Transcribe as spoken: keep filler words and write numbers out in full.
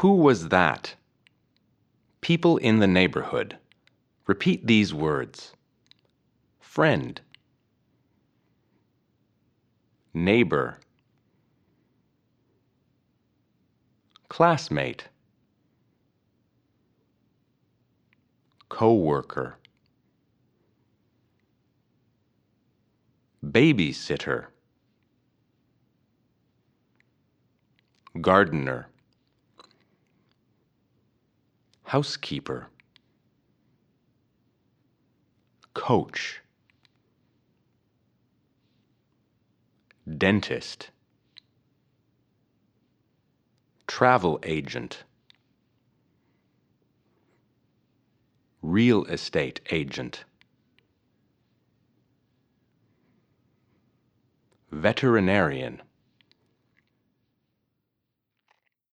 Who was that? People in the neighborhood. Repeat these words. Friend. Neighbor. Classmate. Co-worker. Babysitter. Gardener. Housekeeper. Coach. Dentist. Travel agent. Real estate agent. Veterinarian.